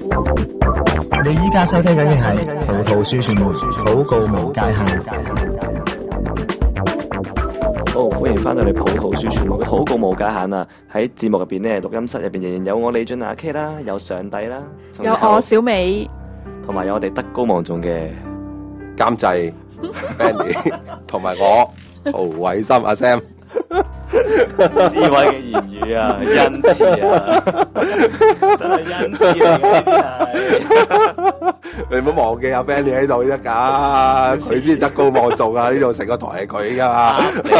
你依家收聽緊嘅係葡萄樹傳媒禱告無界限。 好，歡迎翻到嚟葡萄樹傳媒嘅禱告無界限啊！喺節目入邊呢，錄音室入邊仍然有我李俊阿 K 啦，有上帝啦， 有我小美， 同埋有我哋德高望重嘅監製 Fanny 同埋我陶偉森阿 Sam。 呢位嘅言語啊，恩賜啊，真係恩賜嚟嘅。 你唔好忘記阿 Fanny 喺度得㗎，佢先德高望重啊！呢度成個台係佢㗎嘛。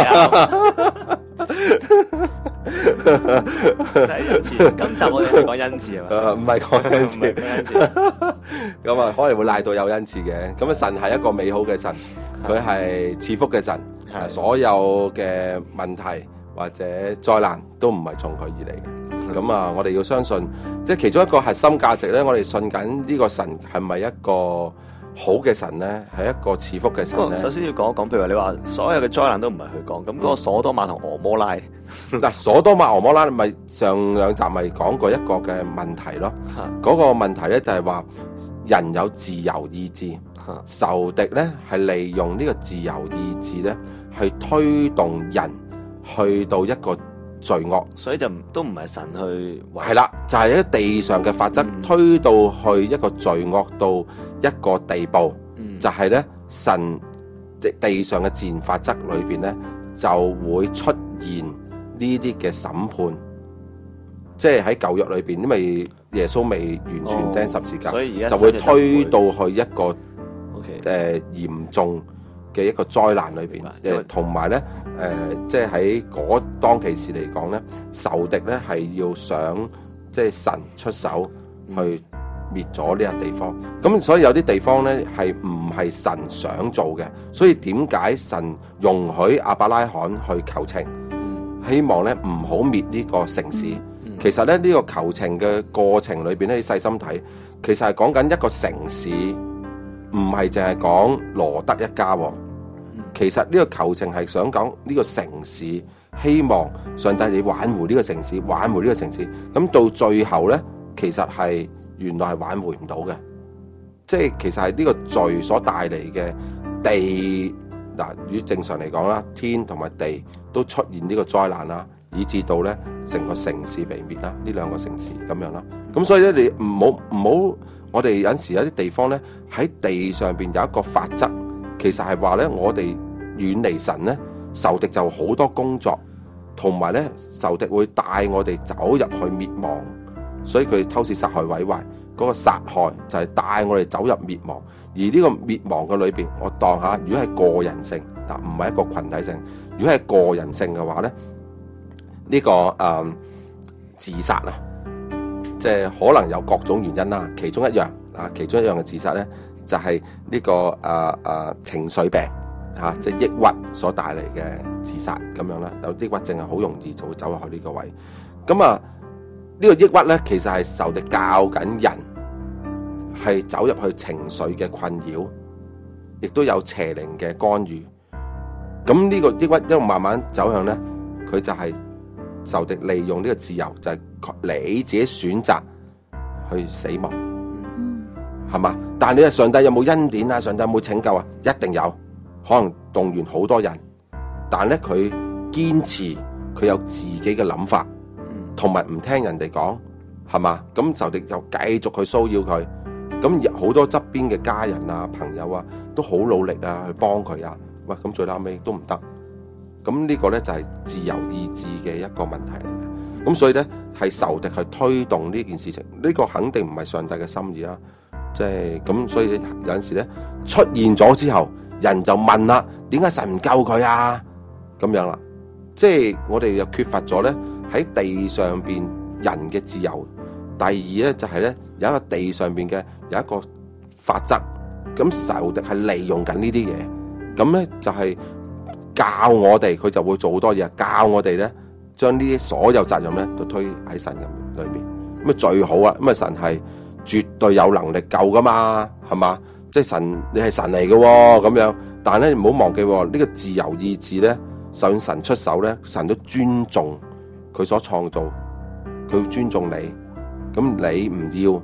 真係恩賜。今集我哋係講恩賜係嘛？ 唔係講恩賜。咁啊，可能會賴到有恩賜嘅。咁啊，神係一個美好嘅神，佢係賜福嘅神。所有嘅問題或者災難都唔係從佢而嚟嘅。咁啊，我哋要相信，即係其中一個核心價值咧，我哋信緊呢個神係咪一個好嘅神咧？係一個賜福嘅神咧？ 首先要講一講，譬如話你話所有嘅災難都唔係佢講，咁嗰個所多瑪同俄摩拉嗱，所多瑪俄摩拉咪上兩集咪講過一個嘅問題咯。嗰個問題咧就係話人有自由意志，仇敵咧係利用呢個自由意志咧去推動人去到一個罪惡， 所以就都唔係神去係啦，就係喺地上嘅法則推到去一個罪惡到一個地步，就係咧神地上嘅自然法則裏邊咧就會出現呢啲嘅審判，即係喺舊約裏邊，因為耶穌未完全釘十字架， 所以而家就會推到去一個嚴重嘅一個災難裏邊，同埋咧即係喺嗰當其時嚟講咧，仇敵咧係要想即係神出手去滅咗呢個地方。咁所以有啲地方咧係唔係神想做嘅，所以點解神容許亞伯拉罕去求情，希望咧唔好滅呢個城市。其實咧呢個求情嘅過程裏邊咧，你細心睇，其實係講緊一個城市，唔係淨係講羅德一家。其實呢個求情係想講呢個城市，希望上帝你挽回呢個城市，挽回呢個城市。咁到最後咧，其實係原來係挽回唔到嘅，即係其實係呢個罪所帶嚟嘅地嗱，與正常嚟講啦，天同埋地都出現呢個災難啦，以至到咧成個城市被滅啦，呢兩個城市咁樣啦。咁所以咧，你唔好，我哋有陣時有啲地方咧喺地上邊有一個法則。其實係話咧，我哋遠離神咧，仇敵就好多工作，同埋咧仇敵會帶我哋走入去滅亡，所以佢偷竊、殺害、毀壞，嗰個殺害就係帶我哋走入滅亡。而呢個滅亡嘅裏邊，我當下如果係個人性嗱，唔係一個群體性，如果係個人性嘅話咧，呢個自殺啊，即係可能有各種原因啦，其中一樣嘅自殺咧。就係呢個情緒病即係抑鬱所帶嚟嘅自殺咁樣啦。有抑鬱症係好容易就會走入去呢個位。咁呢個抑鬱咧，其實係仇敵教緊人係走入去情緒嘅困擾，亦都有邪靈嘅干預。咁呢個抑鬱一路慢慢走向咧，佢就係仇敵利用呢個自由，就係你自己選擇去死亡。係嘛？但係你話上帝有冇恩典啊？上帝有冇拯救啊？一定有，可能動員好多人，但係咧佢堅持佢有自己嘅諗法，同埋唔聽人哋講，係嘛？咁仇敵又繼續去騷擾佢，咁好多側邊嘅家人啊、朋友啊，都好努力啊去幫佢啊。喂，咁最後尾都唔得，咁呢個咧就係自由意志嘅一個問題嚟嘅。咁所以咧係仇敵去推動呢件事情，呢個肯定唔係上帝嘅心意啊。即係咁，所以有陣時咧出現咗之後，人就問啦：點解神唔救佢啊？咁樣啦，即係我哋又缺乏咗咧喺地上邊人嘅自由。第二咧就係咧有一個地上邊嘅有一個法則，咁仇敵係利用緊呢啲嘢，咁咧就係教我哋，佢就會做好多嘢，教我哋咧將呢啲所有責任咧都推喺神嘅裏面。咁啊最好啊，咁啊神係絕對有能力救噶嘛，係嘛？即係神，你係神嚟嘅咁樣。但係咧唔好忘記呢個自由意志咧，想神出手咧，神都尊重佢所創造，佢尊重你。咁你唔要，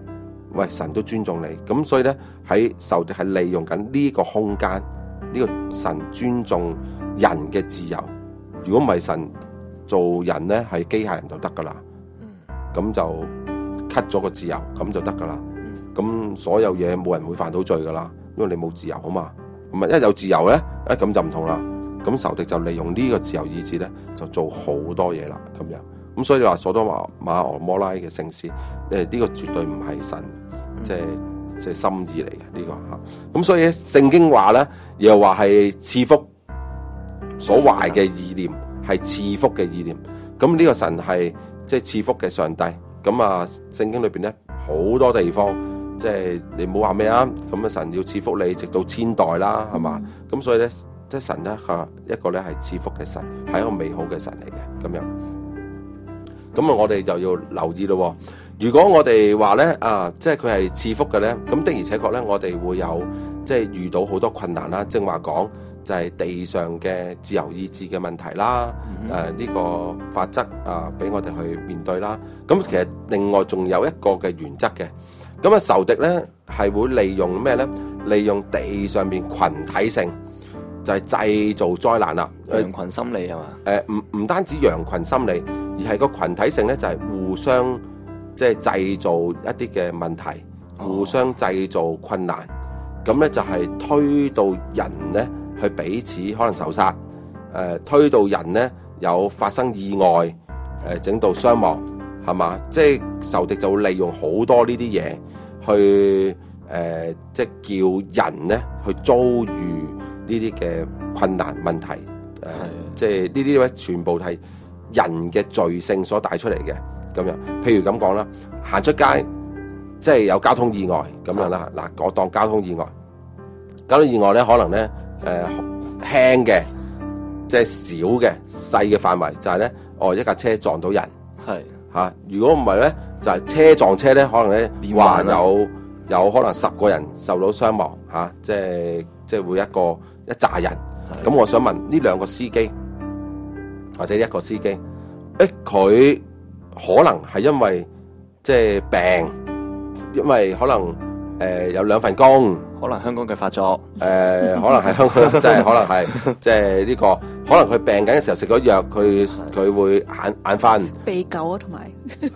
喂，神都尊重你，咁所以咧喺仇敵係利用緊呢個空間，呢個神尊重人嘅自由。如果唔係神做人咧係機械人就得噶啦，咁就 cut 咗個自由，咁就得噶啦。咁所有嘢冇人會犯到罪噶啦，因為你冇自由啊嘛。咁啊一有自由咧，咁就唔同啦。咁仇敵就利用呢個自由意志咧，就做好多嘢啦，咁樣。咁所以你話所多瑪俄摩拉嘅城市，呢個絕對唔係神，即係心意嚟嘅呢個嚇。咁所以聖經話咧，又話係賜福所懷嘅意念，係賜福嘅意念。咁呢個神係即係賜福嘅上帝。咁啊，聖經裏邊咧好多地方，即係你冇話咩啊？咁啊，神要賜福你，直到千代啦，係嘛？咁所以咧。即係神咧，一個咧係賜福嘅神，係一個美好嘅神嚟嘅咁樣。咁啊，我哋就要留意咯。如果我哋話咧即係佢係賜福嘅咧，咁的而且確咧，我哋會有即係遇到好多困難啦。正話講就係地上嘅自由意志嘅問題啦。呢個法則俾我哋去面對啦。咁其實另外仲有一個嘅原則嘅。咁啊，仇敵咧係會利用咩咧？利用地上面群體性。就係製造災難啦， 羊群心理係嘛？ 唔單止羊群心理，而係個群體性咧，就係互相即係製造一啲嘅問題，互相製造困難，咁咧就係推到人咧去彼此可能受殺，推到人咧有發生意外，整到傷亡，係嘛？即係仇敵就會利用好多呢啲嘢去即係叫人咧去遭遇呢啲嘅困難問題，即係呢啲咧全部係人嘅罪性所帶出嚟嘅咁樣。譬如咁講啦，行出街即係有交通意外咁樣啦。嗱，我當交通意外咧，可能咧輕嘅，即係小嘅細嘅範圍，就係咧一架車撞到人，係嚇。如果唔係咧，就係車撞車咧，可能咧話有可能10個人受到傷亡嚇，即係會一紮人。咁我想問呢兩個司機或者一個司機，佢可能係因為即係病，因為可能有2份工， 可能香港嘅發作， 可能係香港，即係可能係即係呢個，可能佢病緊嘅時候食咗藥，佢會眼瞓， 鼻狗同埋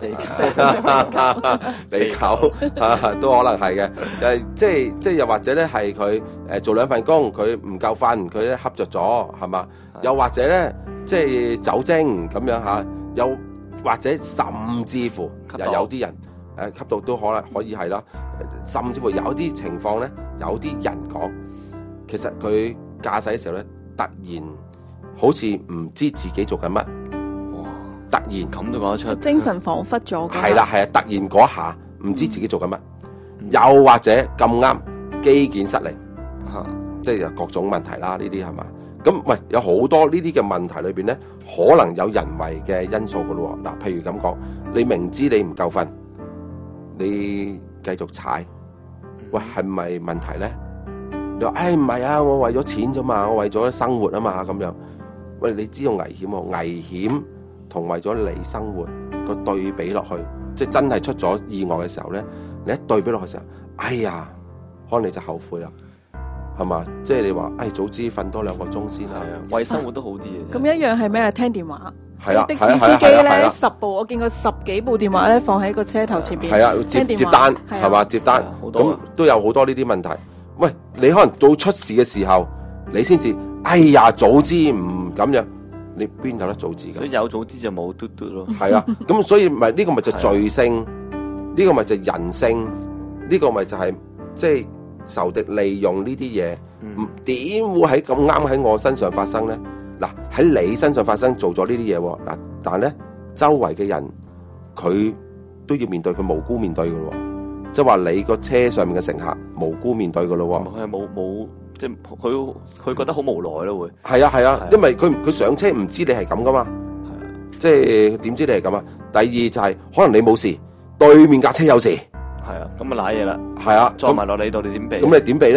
鼻狗都可能係嘅。即係又或者咧係佢做2份工，佢唔夠瞓，佢咧瞌着咗，係嘛？又或者咧即係酒精咁樣嚇，又或者甚至乎又有啲人吸毒都可以係啦，甚至乎有啲情況咧，有啲人講，其實佢駕駛嘅時候咧，突然好似唔知自己做緊乜，突然咁都講得出， 精神恍惚咗。 係啦，係啊，突然嗰下唔知自己做緊乜，又或者咁啱機件失靈，即係各種問題啦，呢啲係嘛？咁喂，有好多呢啲嘅問題裏邊咧，可能有人為嘅因素噶咯。嗱，譬如咁講，你明知你唔夠瞓，你繼續踩，喂，係咪問題咧？你話唔係啊，我為咗錢啫嘛，我為咗生活啊嘛，咁樣。喂，你知道危險喎，危險同為咗你生活個對比落去，即係真係出咗意外嘅時候咧，你一對比落去嘅時候，哎呀，可能你就後悔啦。係嘛？即係你話，早知瞓多2個鐘先啦。 為生活都好啲嘅。 咁一樣係咩啊？聽電話。 係啦， 的士司機咧10部，我見過10幾部電話咧放喺個車頭前邊。係啊， 接單係嘛？接單咁都有好多呢啲問題。喂，你可能到出事嘅時候，你先至，哎呀，早知唔咁樣，你邊有得早知㗎？ 所以有早知就冇嘟嘟咯。 係啊，咁所以咪呢個咪就罪性，呢個咪就人性，呢個咪就係即係。仇敵利用呢啲嘢，點會喺咁啱喺我身上發生咧？嗱，喺你身上發生做咗呢啲嘢喎，嗱，但係咧周圍嘅人佢都要面對，佢無辜面對嘅喎，即係話你個車上面嘅乘客無辜面對嘅咯喎。 佢係冇即係佢覺得好無奈咯會。 係啊，因為佢上車唔知你係咁噶嘛，即係點知你係咁啊？第二就係可能你冇事，對面架車有事。 係啊，咁啊瀨嘢啦， 係啊， 撞埋落你度，你點避？ 咁你點避咧？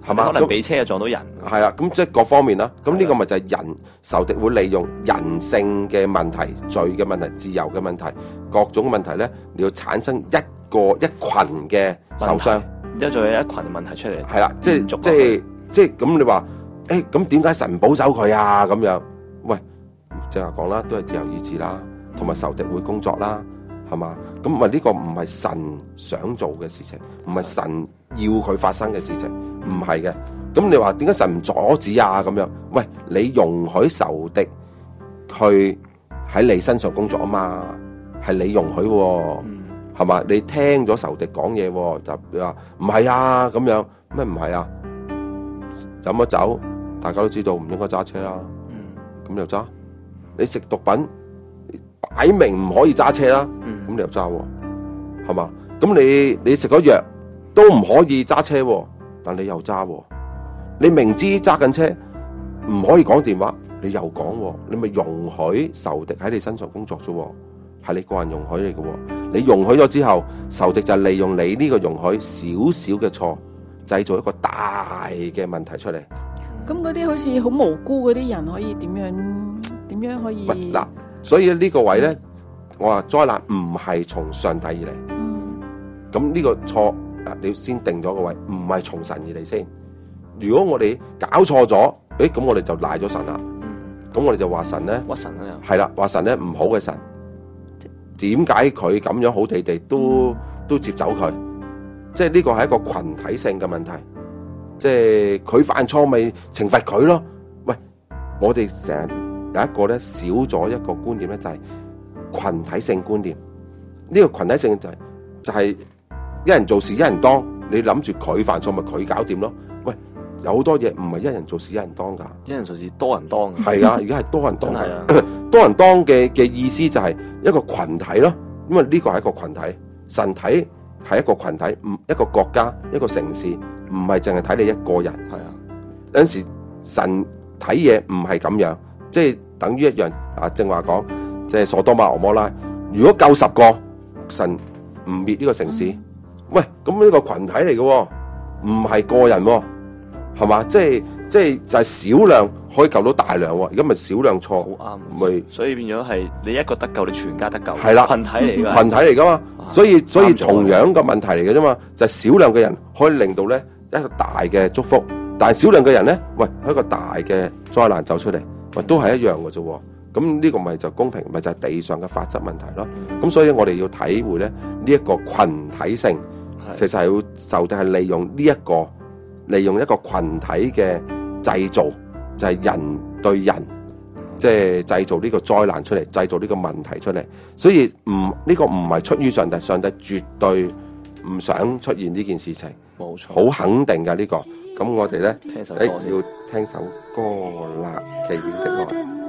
係嘛？ 可能俾車又撞到人。 係啦，咁即係各方面啦。咁呢個咪就係人仇敵會利用人性嘅問題、罪嘅問題、自由嘅問題、各種問題咧，你要產生一群嘅受傷， 之後仲有一群問題出嚟。 係啦，即係咁你話，咁點解神保守佢啊？咁樣，喂，即係講啦，都係自由意志啦，同埋仇敵會工作啦，係嘛？咁咪呢個唔係神想做嘅事情，唔係神要佢發生嘅事情，唔係嘅。咁你話點解神唔阻止啊？咁樣，喂，你容許仇敵去喺你身上工作啊嘛？係你容許喎，係嘛？你聽咗仇敵講嘢，就話唔係啊咁樣，咩唔係啊？飲咗酒，大家都知道唔應該揸車啦，咁你又揸？你食毒品，擺明唔可以揸車啦，咁你又揸？係嘛？咁你食咗藥都唔可以揸車，但你又揸？你明知揸緊車唔可以講電話，你又講，你咪容許仇敵喺你身上工作啫，係你個人容許嚟嘅。你容許咗之後，仇敵就利用你呢個容許少少嘅錯，製造一個大嘅問題出嚟。 咁嗰啲好似好無辜嗰啲人可以點樣可以？ 嗱，所以呢個位咧，我話災難唔係從上帝而嚟。咁呢個錯嗱，你要先定咗個位，唔係從神而嚟先。如果我哋搞錯咗，咁我哋就賴咗神啦。咁我哋就話神咧， 屈神啦， 係啦，話神咧唔好嘅神。點解佢咁樣好地地都接走佢？即係呢個係一個群體性嘅問題。即係佢犯錯咪懲罰佢咯？喂，我哋成日有一個咧少咗一個觀念咧，就係群體性觀念。呢個群體性就係一人做事一人當。你諗住佢犯錯咪佢搞掂咯？喂，有好多嘢唔係一人做事一人當噶， 一人做事多人當。係啊，而家係多人當。 係啊， 多人當嘅意思就係一個群體咯。因為呢個係一個群體，神體係一個群體，一個國家一個城市，唔係淨係睇你一個人。係啊，有陣時神睇嘢唔係咁樣，即係等於一樣啊。正話講，即係所多瑪俄摩拉，如果夠10個，神唔滅呢個城市。喂，咁呢個群體嚟嘅，唔係個人，係嘛？即係就係少量可以救到大量，而家咪少量錯， 好啱，咪所以變咗係你一個得救，你全家得救， 係啦， 群體嚟噶， 群體嚟噶嘛，所以同樣個問題嚟嘅啫嘛，就係少量嘅人可以令到咧一個大嘅祝福，但係少量嘅人咧，喂，一個大嘅災難走出嚟，喂，都係一樣嘅啫。咁呢個咪就公平，咪就係地上嘅法則問題咯。咁所以我哋要體會咧呢一個群體性。其實係會仇敵係利用一個群體嘅製造，就係人對人，即係製造呢個災難出嚟，製造呢個問題出嚟。所以呢個唔係出於上帝，上帝絕對唔想出現呢件事情。 冇錯， 好肯定㗎呢個。咁我哋咧， 要聽首歌啦，《奇妙的愛》。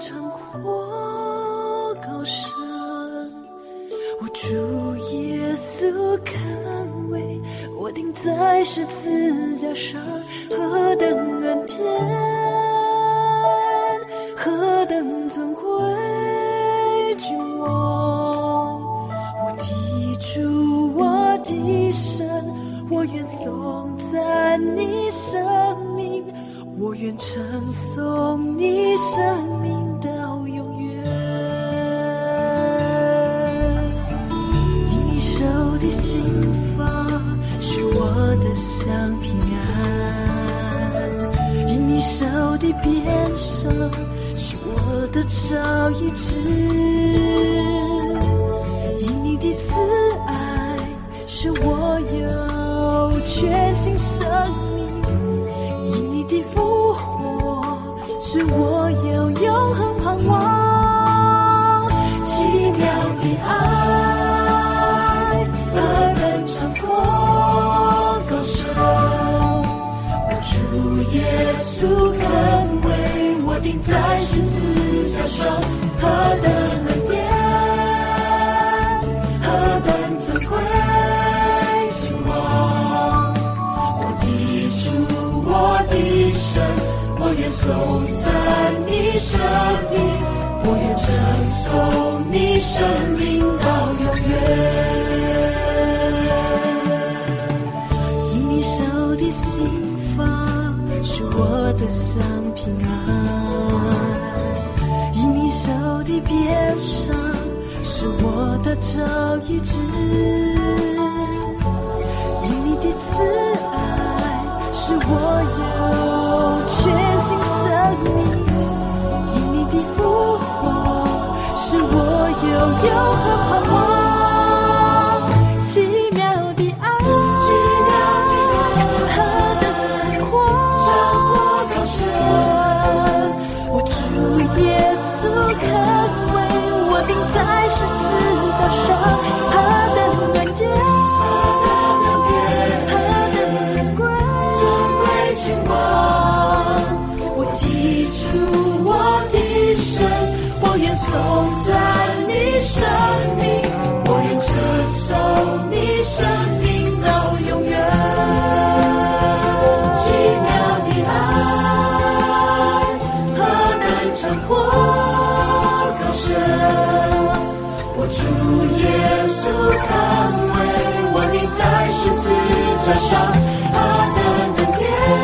我主耶穌看為我釘在十字架上，何等恩典，何等尊貴君王，我的主，我的神，我願頌讚你生命，我願稱頌你生命到永遠。手的心法是我的香平安，因你手的鞭傷是我的朝醫治，因你的慈愛使我有全新生命，因你的復活使我有永恆盼望，奇妙的愛耶穌肯為我釘在十字架上，何等恩典，何等尊貴君王，我的主，我的神，我願頌讚你生命，我願稱頌你生命到永遠，因你手的心法得享平安。因你手的鞭伤，使我得着医治。因你的慈爱，使我有全新生命。因你的复活，使我有永恒盼望。奇妙的爱，何等长阔高深，我主耶稣肯为我钉在十字架上，何等恩典，何等尊贵君王，我提出我的神，我愿颂赞你生命，我愿称颂你生命到永远。奇妙的爱，何等长阔高深，我主耶稣肯为我钉在十字架上，何等恩典，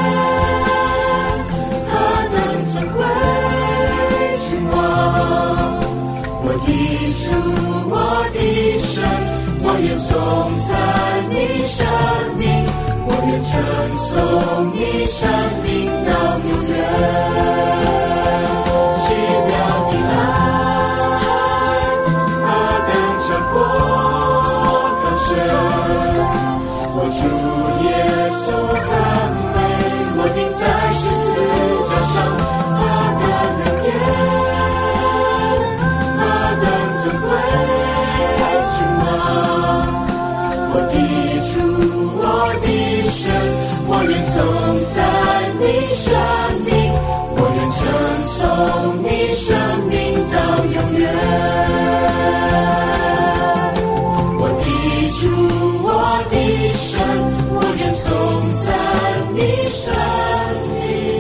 何等尊贵君王，我提出我的神，我愿颂赞你生命，我愿称颂你生命到永远。奇妙的爱，何等长阔高深，我主耶稣肯为我钉在十字架上，何等恩典，何等尊贵君王，我提出我的神，我愿颂赞你生命，我愿称颂你生命到永远。我提出我的神，我愿颂赞你生命。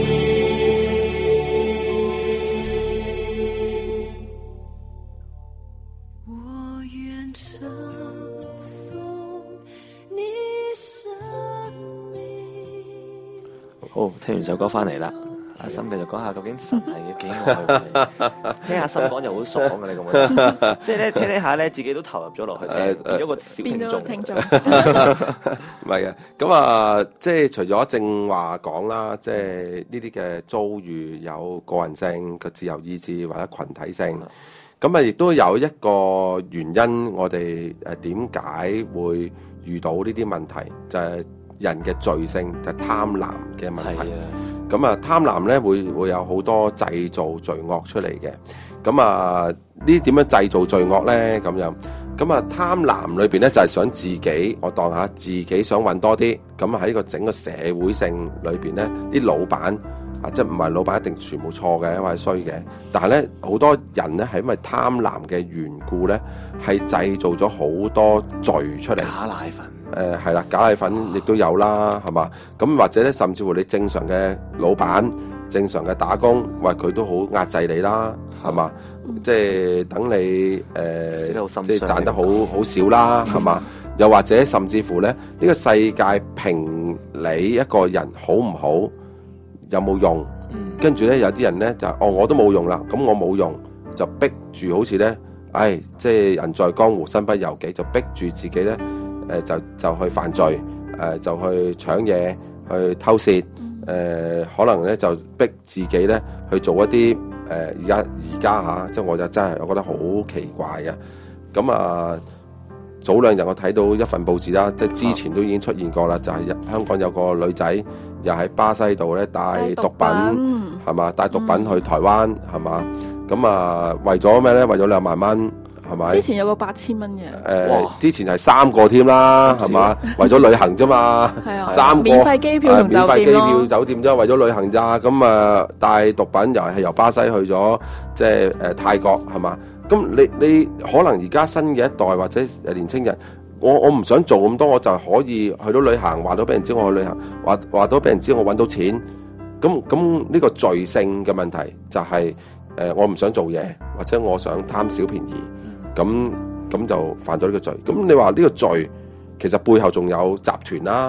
我愿称颂你生命。 好，聽完首歌翻嚟啦，阿心繼續講下究竟神係幾愛我哋。聽下心講就好爽嘅，你覺唔覺得？即係咧聽下咧，自己都投入咗落去，變咗個小聽眾。 唔係啊，咁啊，即係除咗正話講啦，即係呢啲嘅遭遇有個人性嘅自由意志或者群體性，咁啊，亦都有一個原因，我哋點解會遇到呢啲問題，就係人嘅罪性，就係貪婪嘅問題。咁啊，貪婪咧會有好多製造罪惡出嚟嘅。咁啊，呢點樣製造罪惡咧？咁樣，咁啊，貪婪裏邊咧就係想自己，我當下自己想揾多啲。咁喺呢個整個社會性裏邊咧，啲老闆啊，即係唔係老闆一定全部錯嘅或者衰嘅，但係咧好多人咧係因為貪婪嘅緣故咧，係製造咗好多罪出嚟。 假奶粉。 係啦，假奶粉亦都有啦，係嘛？咁或者咧，甚至乎你正常嘅老闆、正常嘅打工，喂佢都好壓制你啦，係嘛？即係等你即係賺得好少啦，係嘛？又或者甚至乎咧，呢個世界評你一個人好唔好，有冇用？跟住咧有啲人咧就我都冇用啦，咁我冇用就逼住好似咧，即係人在江湖身不由己，就逼住自己咧。就去犯罪，就去搶嘢，去偷竊，可能咧就逼自己咧去做一啲而家嚇，即係我就真係我覺得好奇怪嘅。咁啊，早兩日我睇到一份報紙啦，即係之前都已經出現過啦，就係香港有個女仔又喺巴西度咧帶毒品，係嘛？帶毒品去台灣，係嘛？咁啊，為咗咩咧？為咗2萬蚊。係咪？之前有個8000蚊嘅。之前係3個添啦，係嘛？為咗旅行啫嘛。係啊。3個。免費機票同酒店咯。免費機票、酒店啫，為咗旅行咋？咁啊，帶毒品又係由巴西去咗，即係泰國，係嘛？咁你可能而家新嘅一代或者年青人，我唔想做咁多，我就可以去到旅行，話到俾人知我去旅行，話到俾人知我揾到錢。咁呢個罪性嘅問題就係我唔想做嘢，或者我想貪小便宜。咁就犯咗呢個罪。咁你話呢個罪其實背後仲有集團啦，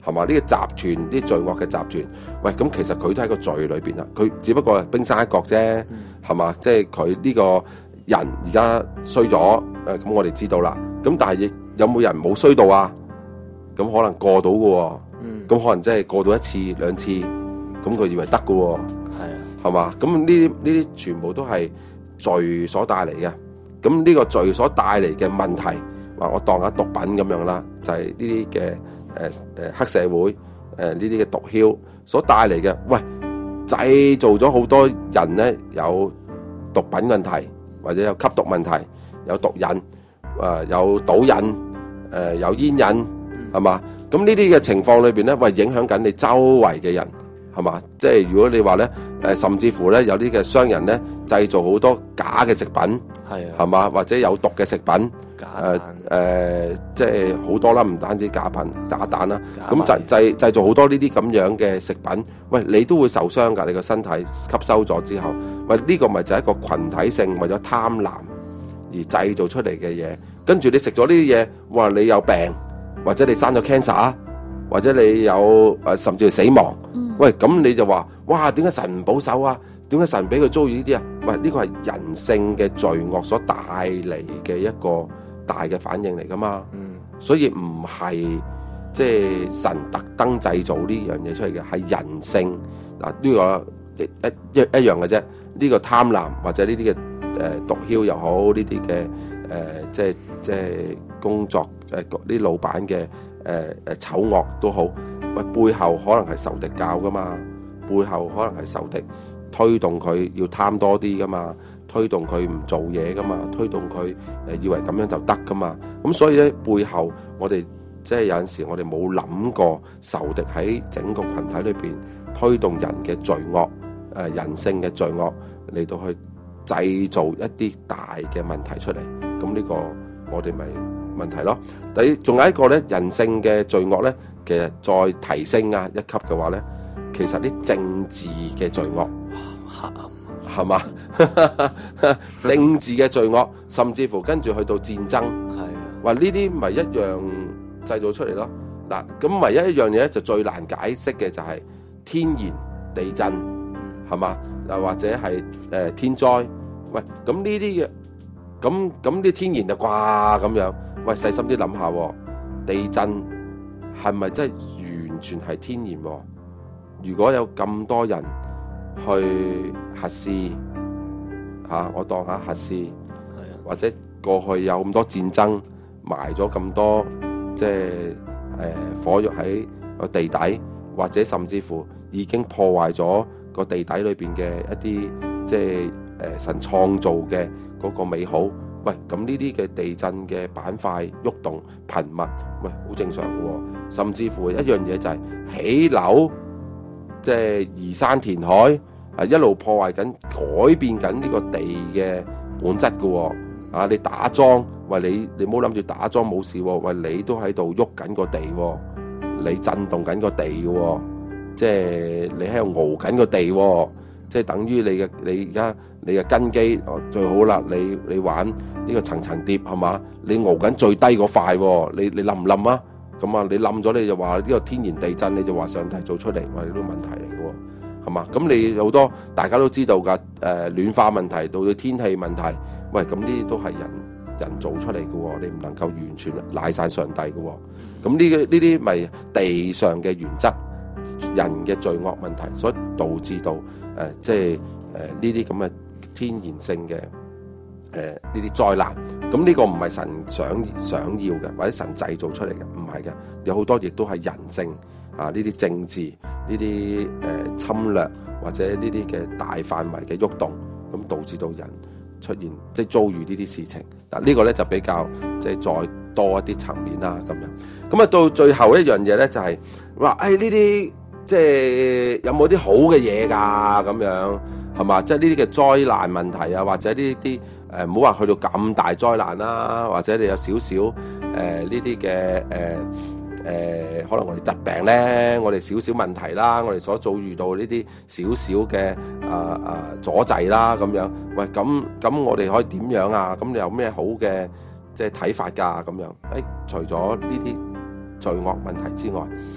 係嘛？呢個集團啲罪惡嘅集團，喂，咁其實佢都喺個罪裏邊啦，佢只不過係冰山一角啫，係嘛？即係佢呢個人而家衰咗，咁我哋知道啦。咁但係亦有冇人冇衰到啊？咁可能過到嘅喎，咁可能真係過到一次兩次，咁佢以為得嘅喎，係嘛？咁呢啲全部都係罪所帶嚟嘅。咁呢個罪所帶嚟嘅問題，話我當下毒品咁樣啦，就係呢啲嘅黑社會呢啲嘅毒梟所帶嚟嘅。喂，製造咗好多人咧有毒品問題，或者有吸毒問題，有毒癮，有賭癮，有煙癮。係嘛？咁呢啲嘅情況裏邊咧，喂，影響緊你周圍嘅人，係嘛？即係如果你話咧，甚至乎咧有啲嘅商人咧製造好多假嘅食品，係嘛？或者有毒嘅食品，即係好多啦，唔單止假蛋啦，咁製造好多呢啲咁樣嘅食品，喂，你都會受傷㗎，你個身體吸收咗之後，喂，呢個咪就係一個群體性為咗貪婪而製造出嚟嘅嘢，跟住你食咗呢啲嘢，哇，你有病。或者你生咗 cancer， 或者你有甚至係死亡，喂，咁你就話，哇，點解神唔保守啊？點解神俾佢遭遇呢啲啊？喂，呢個係人性嘅罪惡所帶嚟嘅一個大嘅反應嚟噶嘛，所以唔係即係神特登製造呢樣嘢出嚟嘅，係人性嗱，呢個一樣嘅啫。呢個貪婪或者呢啲嘅毒梟又好，呢啲嘅即係工作啲老闆嘅醜惡都好，喂，背後可能係仇敵教噶嘛，背後可能係仇敵推動佢要貪多啲噶嘛，推動佢唔做嘢噶嘛，推動佢以為咁樣就得噶嘛，咁所以咧背後我哋即係有陣時我哋冇諗過仇敵喺整個群體裏邊推動人嘅罪惡，人性嘅罪惡嚟到去製造一啲大嘅問題出嚟，咁呢個我哋咪問題咯。仲有一個咧，人性嘅罪惡咧，其實再提升一級嘅話咧，其實啲政治嘅罪惡，黑暗係嘛？政治嘅罪惡，甚至乎跟住去到戰爭，話呢啲咪一樣製造出嚟咯。嗱，咁唯一一樣嘢咧就最難解釋嘅就係天然地震，係嘛？又或者係天災，喂，咁呢啲嘅。咁啲天然就掛咁樣，喂，細心啲諗下，地震係咪真係完全係天然？如果有咁多人去核試我當下核試，或者過去有咁多戰爭埋咗咁多即係火藥喺個地底，或者甚至乎已經破壞咗個地底裏邊嘅一啲即係神創造嘅嗰個美好，喂，咁呢啲嘅地震嘅板塊喐動頻密，喂，好正常嘅喎。甚至乎一樣嘢就係起樓，即係移山填海，一路破壞緊、改變緊呢個地嘅本質嘅喎。你打樁，喂，你唔好諗住打樁冇事喎，喂，你都喺度喐緊個地喎，你震動緊個地嘅喎，即係你喺度熬緊個地喎。即係等於你而家你嘅根基最好啦，你玩呢個層層疊係嘛？你熬緊最低嗰塊，你冧唔冧啊？咁啊，你冧咗你就話呢個天然地震，你就話上帝做出嚟，喂，呢個問題嚟嘅喎，係嘛？咁你好多大家都知道㗎，暖化問題到到天氣問題，喂，咁呢啲都係人做出嚟嘅喎，你唔能夠完全賴晒上帝嘅喎。咁呢啲咪地上嘅原則，人嘅罪惡問題，所以導致到即係呢啲咁嘅天然性嘅呢啲災難。咁呢個唔係神想要嘅，或者神製造出嚟嘅，唔係嘅。有好多亦都係人性呢啲政治呢啲侵略或者呢啲嘅大範圍嘅喐動，咁導致到人出現即係遭遇呢啲事情。嗱，呢個咧就比較即係再多一啲層面啦咁樣。咁啊到最後一樣嘢咧就係話呢啲。即係有冇啲好嘅嘢㗎咁樣係嘛？即係呢啲嘅災難問題啊，或者呢啲唔好話去到咁大災難啦，或者你有少少呢啲嘅可能我哋疾病咧，我哋少少問題啦，我哋所遭遇到呢啲少少嘅阻滯啦咁樣。喂，咁我哋可以點樣啊？咁你有咩好嘅即係睇法㗎咁樣？除咗呢啲罪惡問題之外。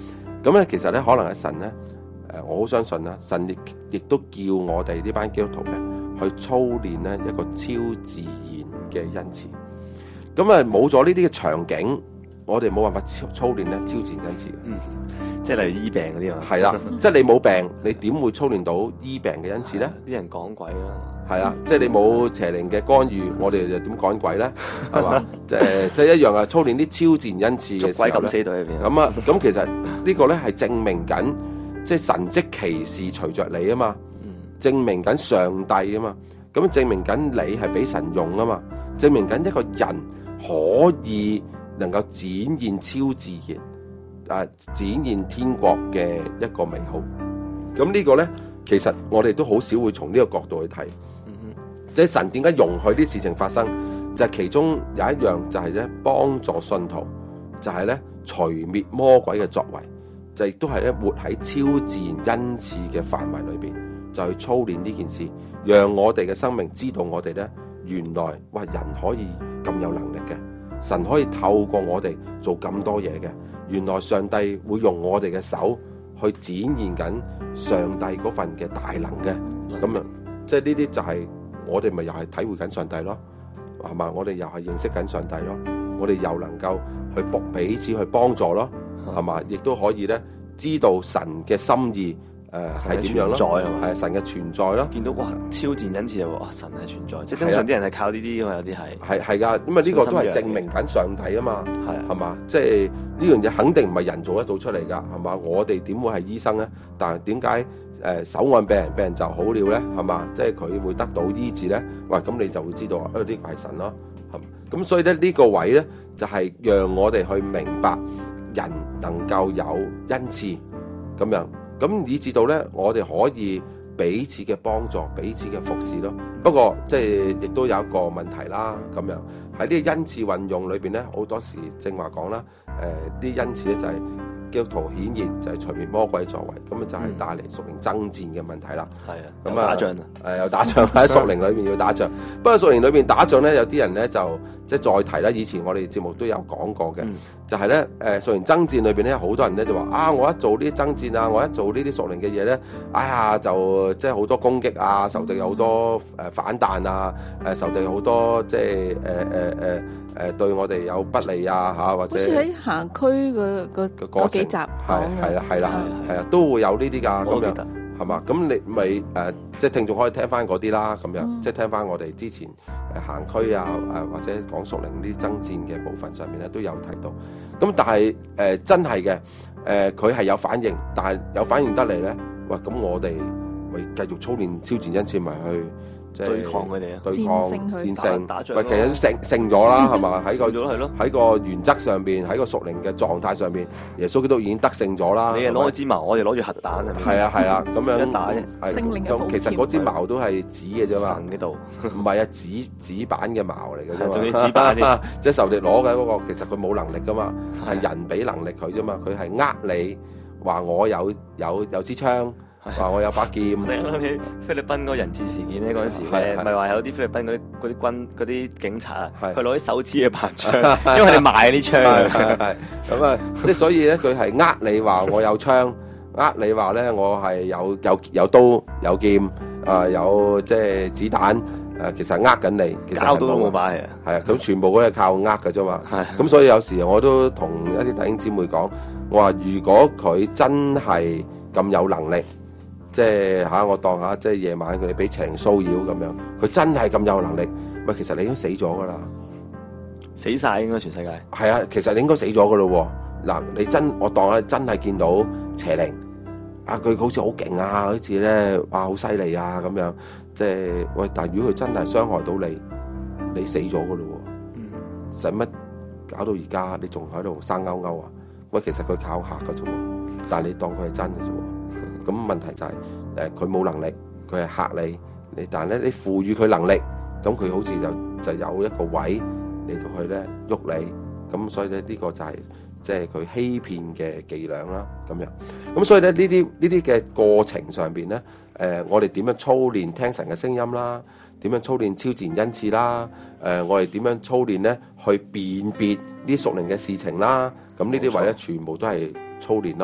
咁咧其實咧可能係神咧我好相信啦，神亦都叫我哋呢班基督徒咧去操練咧一個超自然嘅恩賜。咁啊冇咗呢啲嘅場景，我哋冇辦法操練咧超自然恩賜嘅。 即係例如醫病嗰啲啊。 係啦，即係你冇病，你點會操練到醫病嘅恩賜咧？ 啲人講鬼啦。 係啊，即係你冇邪靈嘅干預，我哋就點趕鬼咧？係嘛？即係一樣啊！操練啲超自然恩賜嘅時候咧， 鬼咁死隊入邊。 咁啊，咁其實呢個咧係證明緊，即係神蹟奇事隨着你啊嘛，證明緊上帝啊嘛，咁證明緊你係俾神用啊嘛，證明緊一個人可以能夠展現超自然展現天國嘅一個美好。咁呢個咧，其實我哋都好少會從呢個角度去睇。即係神點解容許啲事情發生？就係其中有一樣就係咧幫助信徒，就係咧除滅魔鬼嘅作為，就亦都係咧活喺超自然恩賜嘅範圍裏邊，就去操練呢件事，讓我哋嘅生命知道我哋咧原來哇人可以咁有能力嘅，神可以透過我哋做咁多嘢嘅，原來上帝會用我哋嘅手去展現緊上帝嗰份嘅大能嘅，咁啊即係呢啲就係。我哋咪又係體會緊上帝咯，係嘛？我哋又係認識緊上帝咯，我哋又能夠去彼此去幫助咯，係嘛？亦都可以咧知道神嘅心意係點樣咯，係神嘅存在咯。 見到哇超自然恩賜就哇神係存在，即係通常啲人係靠呢啲㗎嘛，有啲係㗎，咁啊呢個都係證明緊上帝啊嘛，係嘛？即係呢樣嘢肯定唔係人做得到出嚟㗎，係嘛？我哋點會係醫生咧？但係點解？手按病人就好了咧，係嘛？即係佢會得到醫治咧。喂，咁你就會知道啊，呢個係神咯，係咁所以咧呢個位咧就係讓我哋去明白人能夠有恩賜咁樣，咁以至到咧我哋可以彼此嘅幫助、彼此嘅服侍咯。不過即係亦都有一個問題啦，咁樣喺呢個恩賜運用裏邊咧，好多時正話講啦，啲恩賜咧就係。基督徒顯然就係除滅魔鬼作為，咁啊就係帶嚟屬靈爭戰嘅問題啦。係啊，咁打仗啊， 又打仗喺屬靈裏面要打仗。不過屬靈裏面打仗咧，有啲人咧就即係再提啦。以前我哋節目都有講過嘅，就係咧屬靈爭戰裏邊咧，好多人咧就話我一做呢啲爭戰啊，我一做呢啲屬靈嘅嘢咧，哎呀就即係好多攻擊啊，仇敵有好多反彈啊，仇敵好多即係對我哋有不利啊嚇，或者好似喺行區嗰幾集係啦，都會有呢啲㗎，咁樣係嘛？咁你咪即係聽眾可以聽翻嗰啲啦，咁樣即係聽翻我哋之前行區啊或者講屬靈呢啲爭戰嘅部分上面咧都有提到。咁但係真係嘅佢係有反應，但係有反應得嚟咧，喂咁我哋咪繼續操練超自然恩賜咪去。 對抗佢哋啊， 對抗戰勝打仗， 喂，其實勝咗啦，係嘛？喺個原則上邊，喺個屬靈嘅狀態上邊，耶穌基督已經得勝咗啦。 你係攞支矛，我哋攞住核彈啊！ 係啊，咁樣一打啫。 其實嗰支矛都係紙嘅啫嘛。 神嗰度唔係啊，紙板嘅矛嚟嘅啫嘛。 仲要紙板添， 即係仇敵攞嘅嗰個，其實佢冇能力噶嘛，係人俾能力佢啫嘛。佢係你話我有支槍。話我有把劍。 你諗起菲律賓嗰個人質事件咧，嗰陣時咧，咪話有啲菲律賓嗰啲警察啊，佢攞啲手指去拍槍，因為佢哋賣啲槍。 係咁啊，即係所以咧，佢係你話我有槍，你話咧我係有刀有劍有即係子彈其實緊你，其實交刀都冇把嘅。 係啊，咁全部嗰啲靠嘅啫嘛。咁所以有時我都同一啲弟兄姊妹講，我話如果佢真係咁有能力。即係我當下，即係夜晚佢哋俾邪靈騷擾咁樣，佢真係咁有能力，喂，其實你已經死咗噶啦， 死晒應該全世界。 係啊，其實你應該死咗噶咯喎。嗱，我當下真係見到邪靈，佢好似好勁啊，好似咧哇好犀利啊咁樣，即係喂，但係如果佢真係傷害到你，你死咗噶咯喎。使乜搞到而家你仲喺度生勾勾啊？喂，其實佢靠嚇噶啫喎，但係你當佢係真嘅啫喎。咁問題就係佢冇能力，佢係嚇你，但係咧你賦予佢能力，咁佢好似就有一個位嚟到去咧喐你，咁所以咧呢個就係即係佢欺騙嘅伎倆啦，咁樣。咁所以咧呢啲嘅過程上邊咧，我哋點樣操練聽神嘅聲音啦？點樣操練超自然恩賜啦？我哋點樣操練咧去辨別呢啲屬靈嘅事情啦？咁呢啲位咧全部都係操練咯。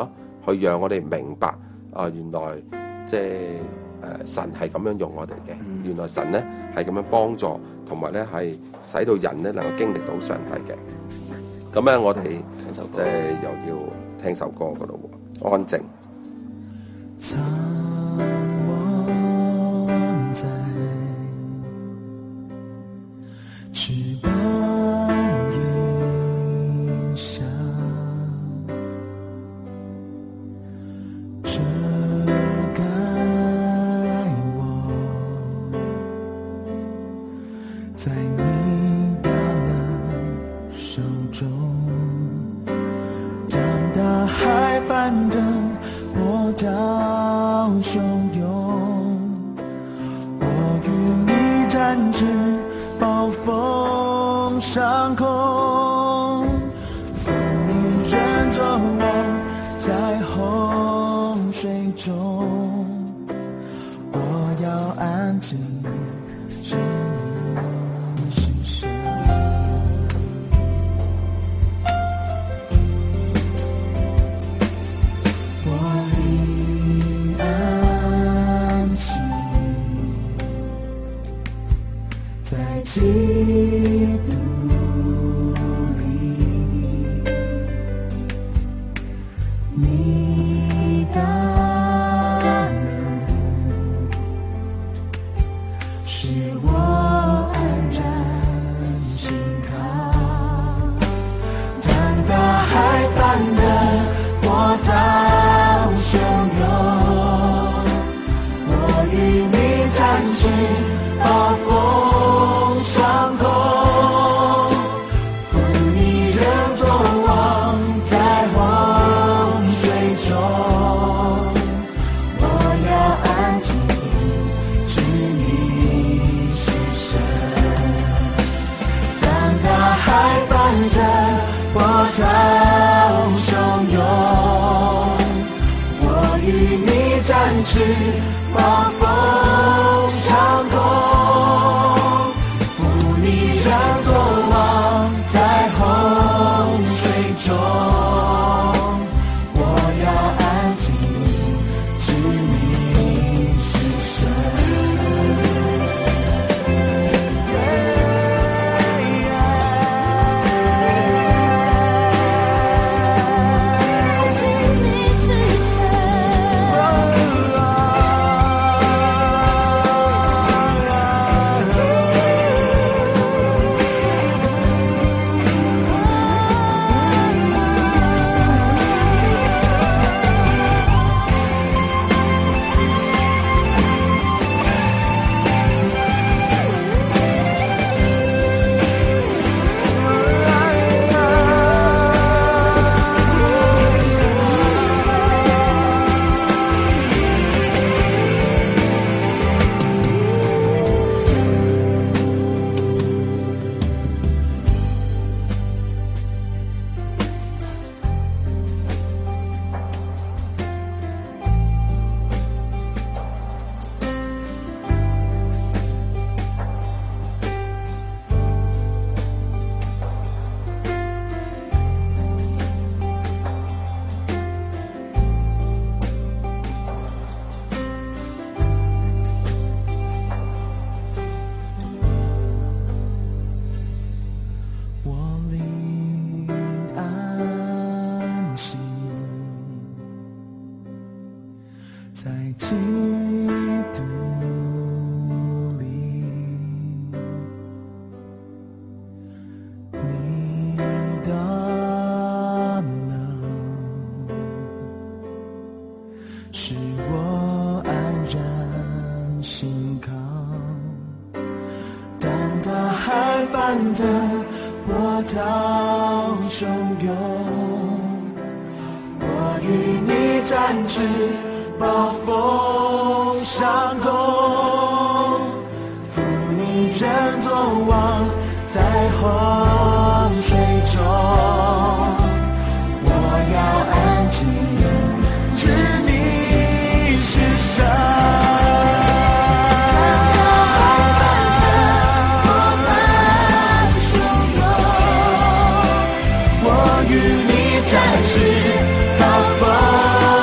去讓我哋明白原來即係神係咁樣用我哋嘅，原來神咧係咁樣幫助，同埋咧係使到人咧能夠經歷到上帝嘅。咁咧我哋即係又要聽首歌嗰度喎，安靜。 藏我在翅膀蔭下，遮蓋我，在你大能手中，当大海翻腾波涛汹涌，我与你展翅暴风上空，负你人作王，在洪水中，我要安静知你是神。基督里，你大能使我安然心靠。当大海翻腾，波涛汹涌，我与你展翅暴风上空，负你人作王，在洪水中，我要安静知你是神。当大海翻腾，波涛汹涌，我与你展翅暴风上空，中，我要安静知你是神。在基督里，你的能使我安然心靠。当大海翻腾，波涛汹涌，我与你展翅暴风上空，负你人作王，在洪水中，我要安静知你是神。我与你展翅暴风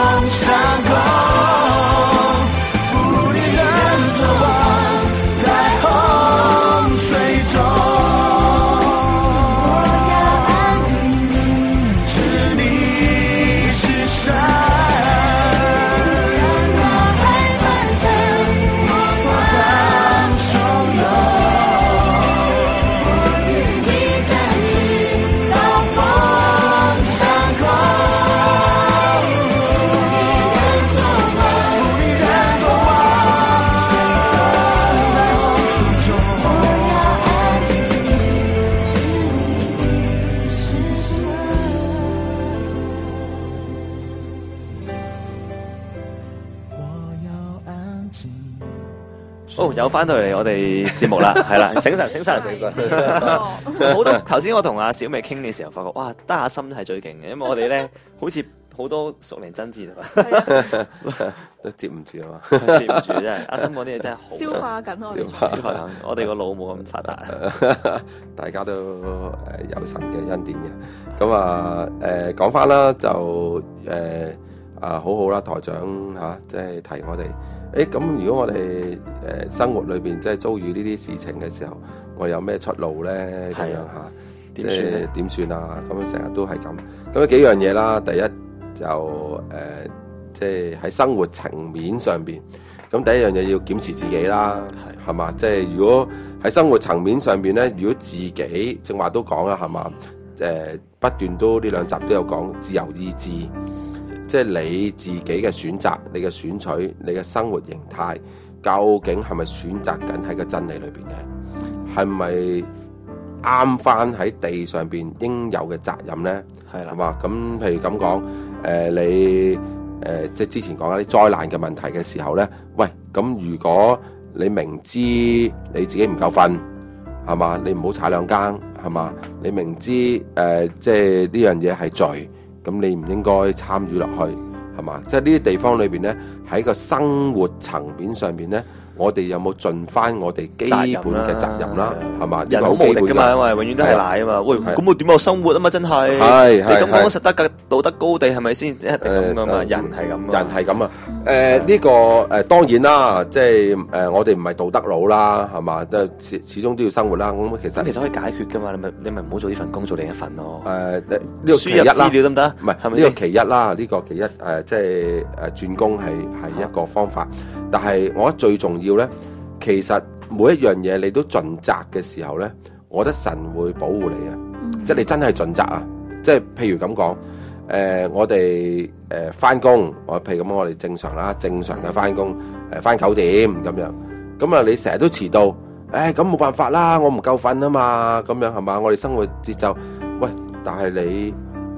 好，又翻到嚟我哋節目啦，係啦，醒神。好多頭先我同阿小美傾嘅時候，發覺哇，得阿心係最勁嘅，因為我哋咧好似好多熟齡真嗣啊嘛， 都接唔住啊嘛， 接唔住真係。阿心講啲嘢真係好消化緊我哋個腦冇咁發達， 大家都有神嘅恩典嘅。咁啊講翻啦，就好好啦，台長嚇，即係提我哋。咁如果我哋生活裏邊即係遭遇呢啲事情嘅時候，我有咩出路咧？咁樣嚇，即係點算啊？咁成日都係咁。咁幾樣嘢啦，第一就即係喺生活層面上邊，咁第一樣嘢要檢視自己啦，係嘛？即係如果喺生活層面上邊咧，如果自己正話都講啦，係嘛？不斷都呢兩集都有講自由意志。即係你自己嘅選擇，你嘅選取，你嘅生活形態，究竟係咪選擇緊喺個真理裏邊咧？係咪啱翻喺地上邊應有嘅責任咧？係啦，係嘛？咁譬如咁講，你即係之前講一啲災難嘅問題嘅時候咧，喂，咁如果你明知你自己唔夠瞓，係嘛？你唔好踩兩更，係嘛？你明知即係呢樣嘢係罪。咁你唔應該參與落去，係嘛？即係呢啲地方裏邊咧，喺個生活層面上邊咧，我哋有冇盡翻我哋基本嘅責任啦？係嘛？ 人好無敵噶嘛，因為永遠都係賴啊嘛。喂，咁我點有生活啊嘛？真係，你咁講實得嘅道德高地係咪先？一定咁噶嘛？人係咁， 人係咁啊！呢個當然啦，即係我哋唔係道德佬啦，係嘛？始終都要生活啦。咁其實可以解決噶嘛？你咪唔好做呢份工，做另一份咯。 呢個其一啦， 資料得唔得？ 唔係呢個其一啦，呢個其一即係轉工係一個方法。但係我覺得最重要咧，其實每一樣嘢你都盡責嘅時候咧，我覺得神會保護你啊！即係你真係盡責啊！即係譬如咁講，我哋翻工，譬如咁我哋正常啦，正常嘅翻工，翻9點咁樣，咁啊你成日都遲到，咁冇辦法啦，我唔夠瞓啊嘛，咁樣係嘛？我哋生活節奏，喂，但係你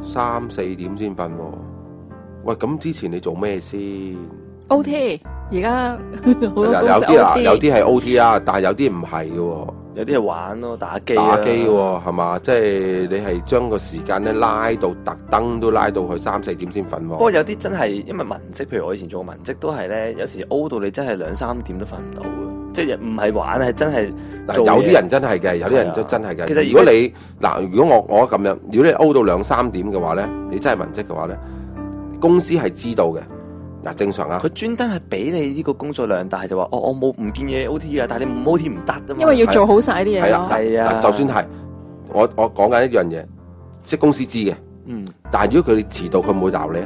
3、4點先瞓喎，喂，咁之前你做咩先 ？OT 而家有啲係 OT 啊，但係有啲唔係嘅喎， 有啲係玩咯，打機喎，係嘛？即係你係將個時間咧拉到特登都拉到去3、4點先瞓喎。 不過有啲真係因為文職，譬如我以前做文職都係咧，有時 O 到你真係2、3點都瞓唔到嘅，即係唔係玩係真係。 有啲人真係嘅，有啲人都真係嘅。其實如果你如果我咁樣，如果你 O 到2、3點嘅話咧，你真係文職嘅話咧，公司係知道嘅。嗱，正常啊！ 佢專登係俾你呢個工作量，但係就話我冇唔見嘢 OT 啊，但係你唔 OT 唔得啊嘛。 因為要做好晒啲嘢咯。 係啊， 就算係我講緊一樣嘢，即係公司知嘅。但係如果佢遲到，佢唔會鬧你啊。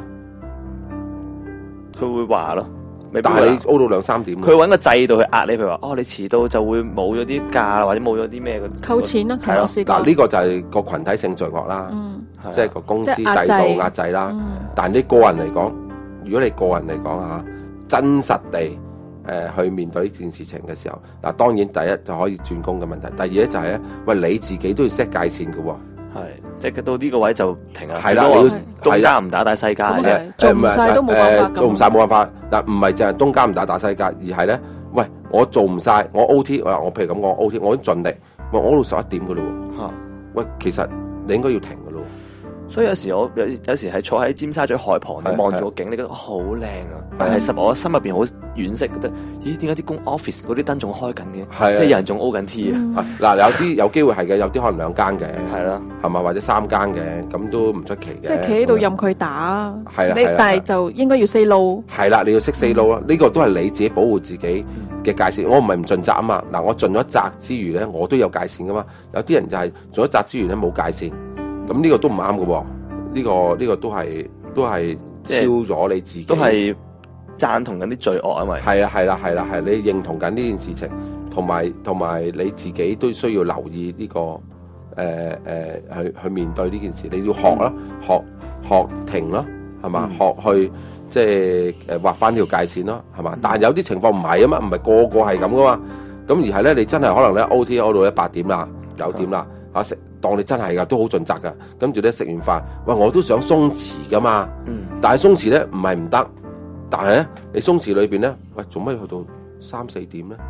佢會話咯。 但係你 O 到2、3點。 佢揾個制度去壓你，譬如話你遲到就會冇咗啲假，或者冇咗啲咩扣錢咯。係咯。 嗱，呢個就係個群體性罪惡啦。即係個公司制度壓制啦。但係你個人嚟講。如果你個人嚟講嚇，真實地去面對呢件事情嘅時候，嗱，當然第一就可以轉工嘅問題，第二咧就係咧，喂，你自己都要 set 界線嘅喎。 係，即係到呢個位就停啦。 係啦，你要東家唔打西家嘅， 做唔晒都冇辦法。 做唔晒冇辦法。嗱，唔係淨係東家唔打西家，而係咧，喂，我做唔晒，我 OT，我譬如咁講 OT，我已經盡力，喂，我到11點嘅咯喎。喂，其實你應該要停嘅咯。 所以有時我有時係坐喺尖沙咀海旁，你望住個景，你覺得好靚啊！但係我心入邊好惋惜，覺得咦，點解啲公 office 嗰啲燈仲開緊嘅？即係有人仲 O 緊 T 啊！ 嗱，有啲有機會係嘅，有啲可能2更嘅， 係啦， 係嘛，或者3更嘅，咁都唔出奇嘅。 即係企喺度任佢打， 係啦， 但係就應該要 say no。 係啦，你要識 say no 咯，呢個都係你自己保護自己嘅界線。我唔係唔盡責啊嘛，嗱，我盡咗責之餘咧，我都有界線噶嘛。有啲人就係盡咗責之餘咧冇界線，咁呢個都唔啱嘅喎。呢個都係超咗你自己， 都係贊同緊啲罪惡，因為係啦，你認同緊呢件事情，同埋你自己都需要留意呢個去面對呢件事，你要學啦，學停咯，係嘛？學去即係劃翻條界線咯，係嘛？但係有啲情況唔係啊嘛，唔係個個係咁噶嘛，咁而係咧，你真係可能咧 OT 到8點啦、9點啦。食當你真係噶，都好盡責噶。跟住咧食完飯，喂，我都想鬆弛噶嘛。但係鬆弛咧唔係唔得，但係咧你鬆弛裏邊咧，喂，做乜要去到3、4點咧？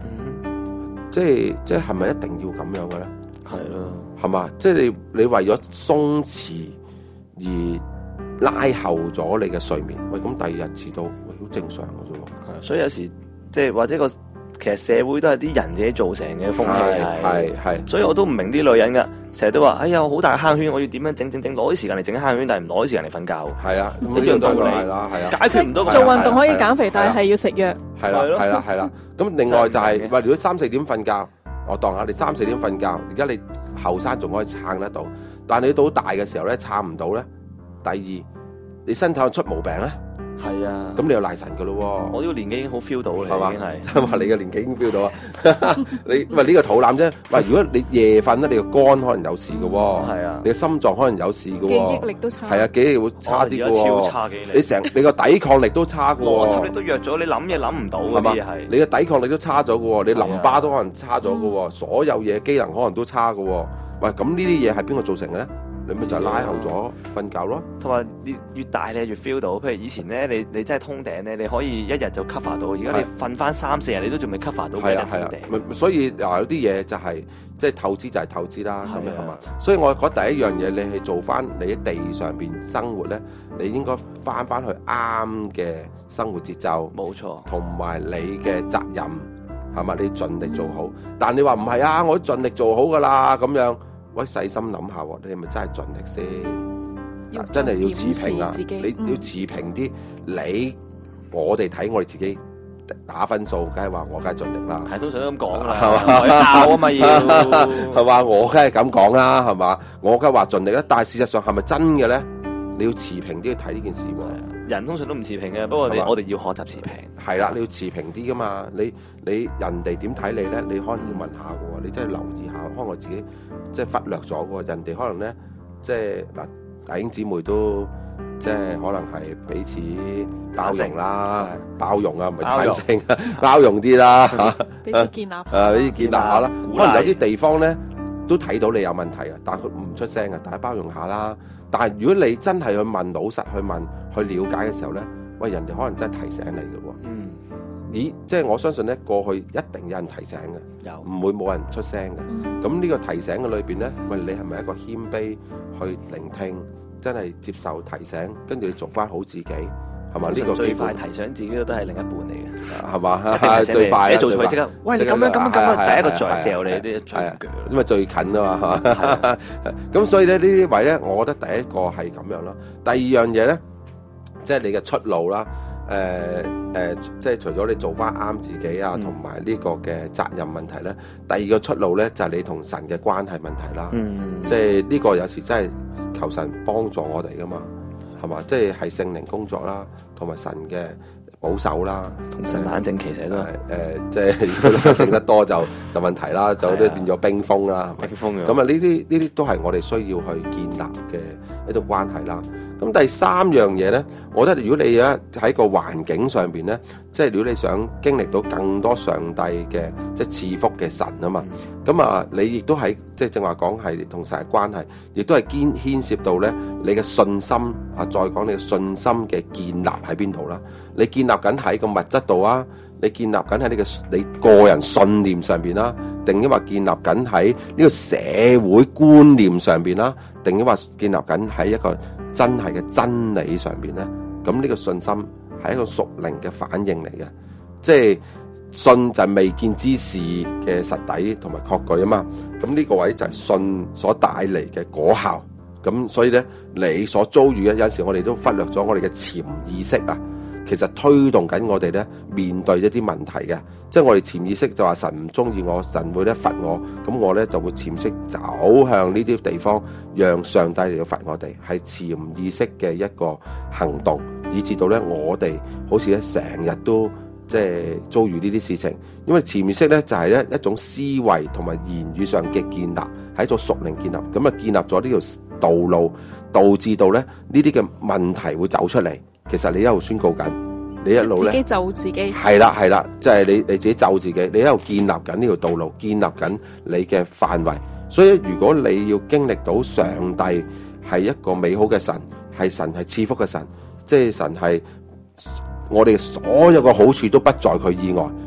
即係咪一定要咁樣嘅咧？ 係咯， 係嘛？即係你為咗鬆弛而拉後咗你嘅睡眠，喂，咁第二日遲到，喂，好正常嘅啫喎。 所以有時即係或者其實社會都係啲人自己造成嘅風氣，係，所以我都唔明啲女人㗎，成日都話：哎呀，好大坑圈，我要點樣整，攞啲時間嚟整坑圈，但係唔攞啲時間嚟瞓覺。係啊， 一樣道理啦，係啊， 解決唔到。 做運動可以減肥，但係要食藥。 係啦。咁另外就係喂，如果3-4點瞓覺，我當下你3-4點瞓覺，而家你後生仲可以撐得到，但係你到大嘅時候咧撐唔到咧。第二，你身體出毛病咧。 係啊， 咁你又賴神噶咯喎！ 我呢個年紀已經好 feel 到啦， 係嘛？ 已經係即係話你嘅年紀已經 feel 到啊！你喂呢個肚腩啫，喂，如果你夜瞓咧，你個肝可能有事嘅喎， 係啊， 你嘅心臟可能有事嘅喎， 記憶力都差， 係啊，記憶力會差啲嘅喎， 超差記憶力， 你個抵抗力都差嘅喎， 邏輯力都弱咗，你諗嘢諗唔到嗰啲係， 你嘅抵抗力都差咗嘅喎，你淋巴都可能差咗嘅喎，所有嘢機能可能都差嘅喎，喂，咁呢啲嘢係邊個造成嘅咧？你咪就拉後咗瞓覺咯， 同埋越大你越 feel 到，譬如以前咧，你真係通頂咧，你可以一日就 cover 到，而家你瞓翻3-4日，你都仲未 cover 到嘅通頂。 所以有啲嘢就係即係透支就係透支啦，咁樣係嘛？所以我覺得第一樣嘢，你係做翻你喺地上邊生活咧，你應該翻去啱嘅生活節奏， 冇錯， 同埋你嘅責任係嘛？你盡力做好，但你話唔係啊，我都盡力做好噶啦，咁樣。喂，細心諗下喎，你係咪真係盡力先？真係要持平啊！你要持平啲，我哋睇我哋自己打分數，梗係話我梗係盡力啦。 係通常都咁講啦，係嘛？教啊嘛要， 係嘛？我梗係咁講啦，係嘛？我梗係話盡力啦，但係事實上係咪真嘅咧？你要持平啲去睇呢件事喎。 人通常都唔持平嘅，不過我哋要學習持平。 係啦，你要持平啲噶嘛？你人哋點睇你咧？你可能要問下嘅喎，你真係留意下，可能我自己即係忽略咗嘅喎。人哋可能咧，即係嗱，弟兄姊妹都即係可能係彼此包容啦，包容啊，唔係坦誠啊，包容啲啦嚇。 彼此建立彼此建立下啦。可能有啲地方咧都睇到你有問題啊，但係佢唔出聲啊，大家包容下啦。但係如果你真係去問，老實去問，去了解嘅時候咧，喂，人哋可能真係提醒你嘅喎。咦，即係我相信咧，過去一定有人提醒嘅，唔會冇人出聲嘅。咁呢個提醒嘅裏邊咧，喂，你係咪一個謙卑去聆聽，真係接受提醒，跟住你做翻好自己，係嘛？呢個最快提醒自己都係另一半嚟嘅， 係嘛？最快你做錯即刻，喂，你咁樣，第一個嚼你啲嘴腳， 因為最近啊嘛，咁所以咧呢啲位咧，我覺得第一個係咁樣啦。第二樣嘢咧，即係你嘅出路啦。即係除咗你做翻啱自己啊，同埋呢個嘅責任問題咧，第二個出路咧就係你同神嘅關係問題啦。即係呢個有時真係求神幫助我哋噶嘛，係嘛？即係聖靈工作啦，同埋神嘅保守啦， 同神冷靜其實都係即係整得多就問題啦，就都變咗冰封啦， 冰封嘅。 咁啊呢啲都係我哋需要去建立嘅一種關係啦。咁第三樣嘢咧，我覺得如果你喺個環境上邊咧，即係如果你想經歷到更多上帝嘅即係賜福嘅神啊嘛，咁啊你亦都喺即係正話講係同神嘅關係，亦都係牽涉到咧你嘅信心啊，再講你嘅信心嘅建立喺邊度啦？你建立緊喺個物質度啊，你建立緊喺你個人信念上邊啦，定抑或建立緊喺呢個社會觀念上邊啦，定抑或建立緊喺一個真係嘅真理上邊咧？咁呢個信心係一個屬靈嘅反應嚟嘅，即係信就係未見之事嘅實底同埋確據啊嘛。咁呢個位就係信所帶嚟嘅果效。咁所以咧，你所遭遇嘅有陣時我哋都忽略咗我哋嘅潛意識啊，其實推動緊我哋咧面對一啲問題嘅。即係我哋潛意識就話神唔中意我，神會咧罰我，咁我咧就會潛意識走向呢啲地方，讓上帝嚟到罰我哋，係潛意識嘅一個行動，以至到咧我哋好似咧成日都即係遭遇呢啲事情。因為潛意識咧就係咧一種思維同埋言語上嘅建立，係一種屬靈建立，咁啊建立咗呢條道路，導致到咧呢啲嘅問題會走出嚟。其實你一路宣告緊。你一路咧， 自己就自己係啦，即係你自己就自己，你一路建立緊呢條道路，建立緊你嘅範圍。所以如果你要經歷到上帝係一個美好嘅神，係神係賜福嘅神，即係神係我哋所有嘅好處都不在佢以外，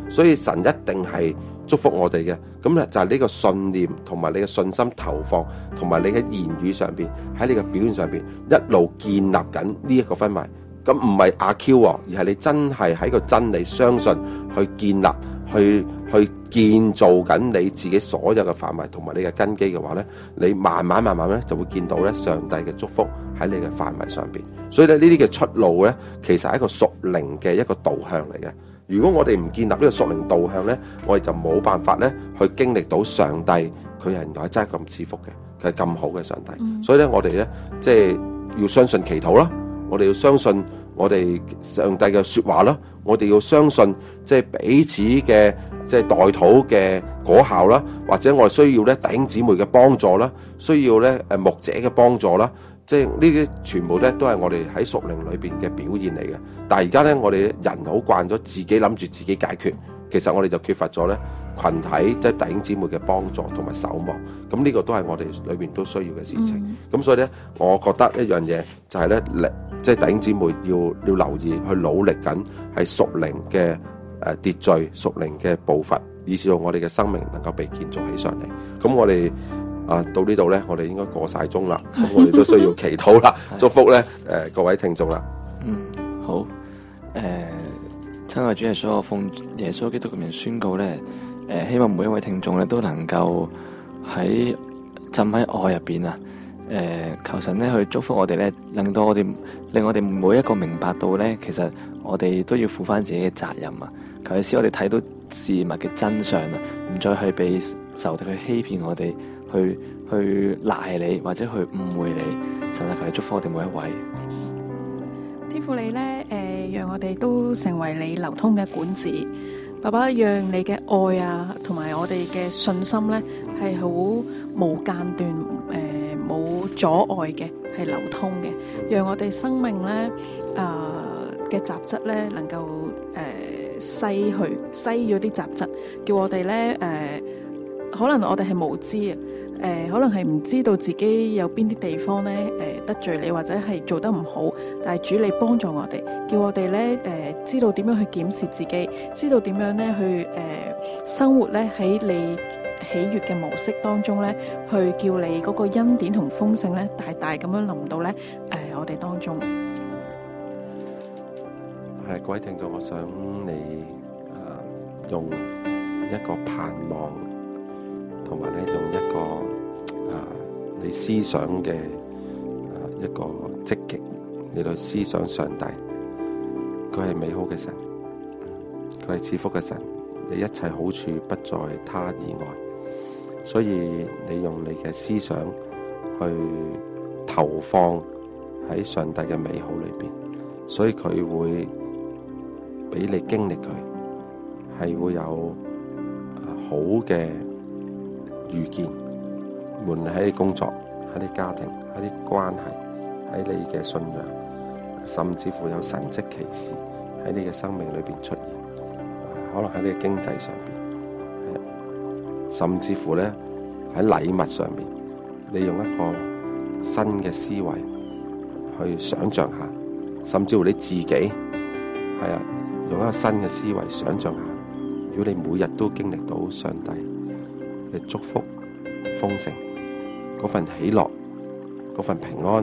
所以神一定係祝福我哋嘅。咁咧就係呢個信念同埋你嘅信心投放，同埋你嘅言語上邊，喺你嘅表現上邊一路建立緊呢一個氛圍。咁唔係阿 Q 喎，而係你真係喺個真理相信去建立，去建造緊你自己所有嘅範圍同埋你嘅根基嘅話咧，你慢慢咧就會見到咧上帝嘅祝福喺你嘅範圍上邊。所以咧呢啲嘅出路咧，其實係一個屬靈嘅一個導向嚟嘅。如果我哋唔建立呢個屬靈導向咧，我哋就冇辦法咧去經歷到上帝佢係原來真係咁賜福嘅，佢係咁好嘅上帝。所以咧我哋咧即係要相信祈禱啦。我哋要相信我哋上帝嘅說話啦，我哋要相信即係彼此嘅即係代禱嘅果效啦，或者我哋需要咧弟兄姊妹嘅幫助啦，需要咧牧者嘅幫助啦，即係呢啲全部咧都係我哋喺屬靈裏邊嘅表現嚟嘅。但係而家咧我哋人好慣咗自己諗住自己解決，其實我哋就缺乏咗咧群體即係弟兄姊妹嘅幫助同埋守望。咁呢個都係我哋裏邊都需要嘅事情。咁所以咧，我覺得一樣嘢就係咧，即係弟兄姊妹要留意去努力緊係屬靈嘅秩序、屬靈嘅步伐，以至到我哋嘅生命能夠被建造起上嚟。咁我哋到呢度咧，我哋應該過晒鐘啦。咁我哋都需要祈禱啦，祝福咧各位聽眾啦。 好。親愛主耶穌，我奉耶穌基督嘅名宣告咧，希望每一位聽眾咧都能夠浸喺愛入邊啊！求神咧去祝福我哋咧，令我哋每一個明白到咧，其實我哋都要負翻自己嘅責任啊！求使我哋睇到事物嘅真相啊，唔再去被仇敵去欺騙我哋，去賴你或者去誤會你。神啊，求你祝福我哋每一位。 天父你咧，讓我哋都成為你流通嘅管子，爸爸，讓你嘅愛啊，同埋我哋嘅信心咧，係好無間斷，冇阻礙嘅，係流通嘅，讓我哋生命咧，嘅雜質咧，能夠篩咗啲雜質，叫我哋咧，可能我哋係無知啊。可能係唔知道自己有邊啲地方咧，得罪你或者係做得唔好，但係主你幫助我哋，叫我哋咧，知道點樣去檢視自己，知道點樣咧去生活咧喺你喜悅嘅模式當中咧，去叫你嗰個恩典同豐盛咧大大咁樣臨到咧我哋當中。 各位聽眾，我想你用一個盼望，同埋咧用一個你思想嘅一個積極，你去思想上帝，佢係美好嘅神，佢係賜福嘅神，你一切好處不在他以外，所以你用你嘅思想去投放喺上帝嘅美好裏邊，所以佢會俾你經歷佢，係會有好嘅遇見，無論喺你工作、喺你家庭、喺啲關係、喺你嘅信仰，甚至乎有神蹟奇事喺你嘅生命裏邊出現，可能喺你嘅經濟上邊，甚至乎咧喺禮物上邊，你用一個新嘅思維去想象下，甚至乎你自己用一個新嘅思維想象下，如果你每日都經歷到上帝嘅祝福豐盛，嗰份喜樂，嗰份平安，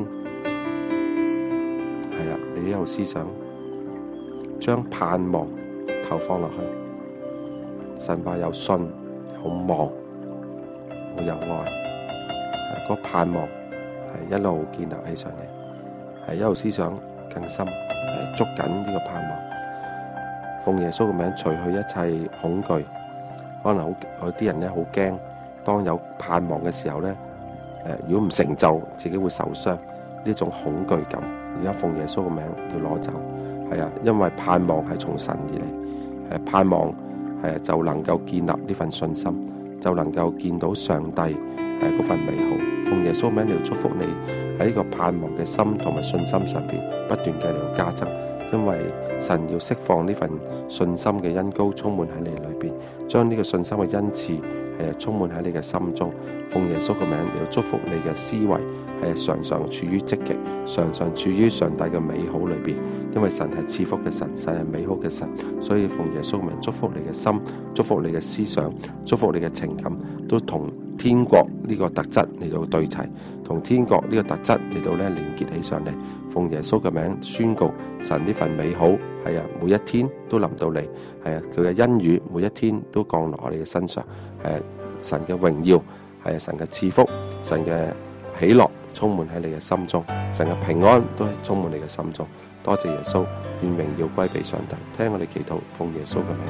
你有思想，將盼望投放落去，神話有信有望會有愛，嗰盼望係一路建立起上嚟，係一路思想更深，捉緊呢個盼望，奉耶穌嘅名除去一切恐懼。可能有啲人咧好驚，當有盼望嘅時候咧，如果唔成就，自己會受傷，呢種恐懼感，而家奉耶穌嘅名要攞走，因為盼望係從神而嚟，盼望就能夠建立呢份信心，就能夠見到上帝嗰份美好。奉耶穌名嚟祝福你喺呢個盼望嘅心同埋信心上邊不斷嘅嚟加增， 因為神要釋放呢份信心嘅恩膏充滿喺你裏邊，將呢個信心嘅恩賜充滿喺你嘅心中。奉耶穌嘅名，你要祝福你嘅思維常常處於積極，常常處於上帝嘅美好裏邊，因為神係賜福嘅神，神係美好嘅神，所以奉耶穌嘅名祝福你嘅心，祝福你嘅思想，祝福你嘅情感，都同天國呢個特質嚟到對齊，同天國呢個特質嚟到連結起上嚟。奉耶穌嘅名宣告，神呢份美好每一天都臨到你，佢嘅恩雨每一天都降落我哋嘅身上，神嘅榮耀，神嘅賜福，神嘅喜樂充滿喺你嘅心中，神嘅平安都係充滿你嘅心中。多謝耶穌，願榮耀歸俾上帝。聽我哋祈禱，奉耶穌嘅名。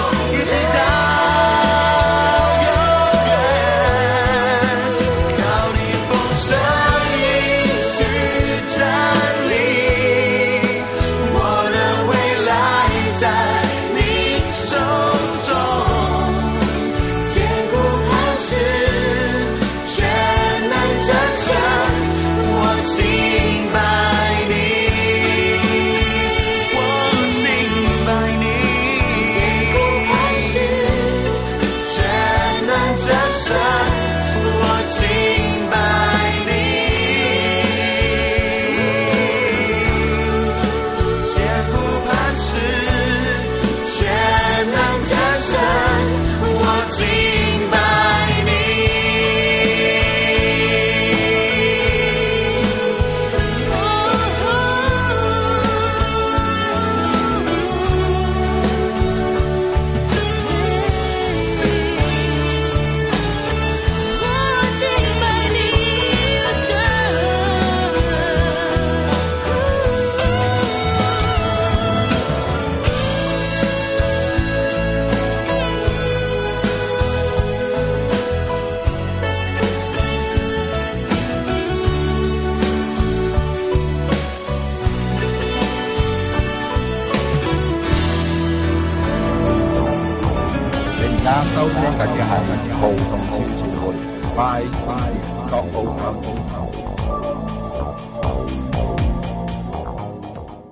靠家收聽緊嘅係《葡萄少年會》，拜拜，各澳。